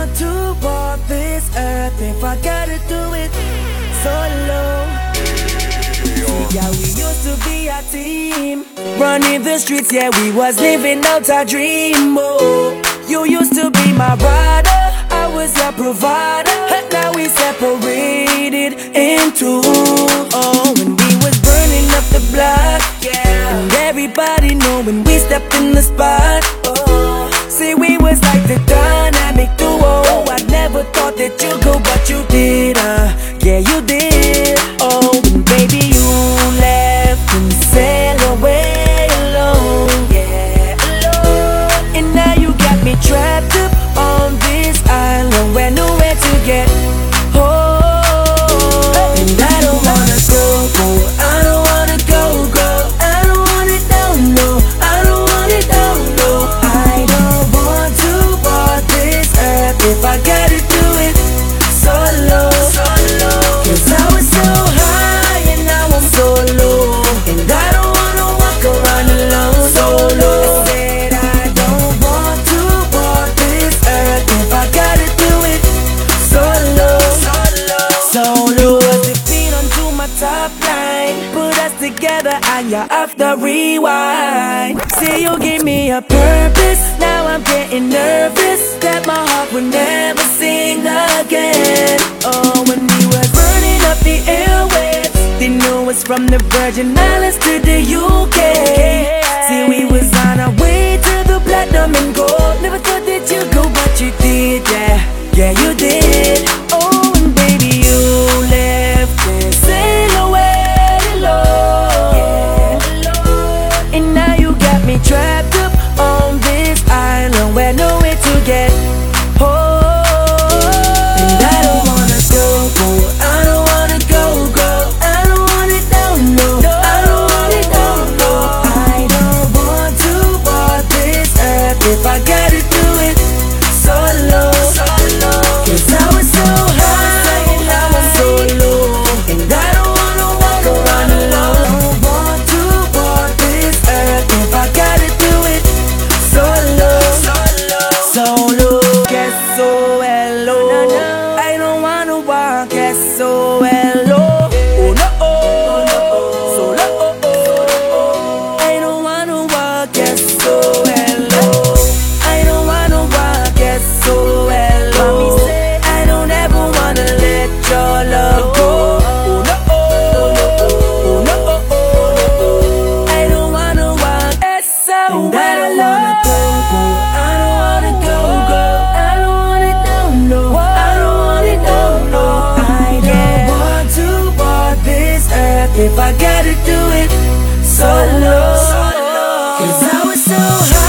want to walk this earth if I gotta do it solo. Yeah, we used to be a team, running the streets, yeah, we was living out our dream. Oh, you used to be my rider, I was your provider. Now we separated in two. Oh, when we was burning up the block, yeah, and everybody know when we stepped in the spot. Oh, see, we was like the dynamic duo. I never thought that you'd go, but you did, yeah, you did. Oh, and baby, you left and sailed away alone, yeah, alone. And now you got me trapped up on this island where nowhere to get home. And I don't wanna go, I don't wanna go, I don't want it down, no, I don't want it down, no. I don't want to walk this earth if I gotta do it solo, solo. Cause I was so high and now I'm so low, and I don't wanna walk around alone solo. I said I don't want to walk this earth if I gotta do it solo, solo, solo. Put the beat onto my top line, put us together and you have to rewind. Say you give me a purpose, now I'm getting nervous that my heart will never sing again. Oh, when we was burning up the airwaves, they knew us from the Virgin Islands to the UK. See, we was on our way to the platinum and gold. Never thought that you'd go, but you did, yeah, yeah, you did. Oh, and baby, you left and sailed away alone, yeah, alone. And now you got me trapped up on this island where nowhere to get home. And I don't wanna go, I don't wanna go, I don't want it down, no, I don't want it down, no. I don't want to walk this earth if I gotta do it solo, solo. Cause I was so high and now I'm so low, and I don't wanna walk around alone. I don't want to walk this earth if I gotta do it solo, solo, solo. Get so hello, I don't wanna walk S-O-L-O. Oh no, solo. I don't wanna walk S-O-L-O. I don't wanna walk S-O-L-O. I don't ever wanna let your love go. Oh no, I don't wanna walk S-O-L-O. And I don't wanna go, I don't wanna go, I don't want it down, no, I don't want it down, no. I don't want to walk this earth if I gotta do it solo. Cause I was so high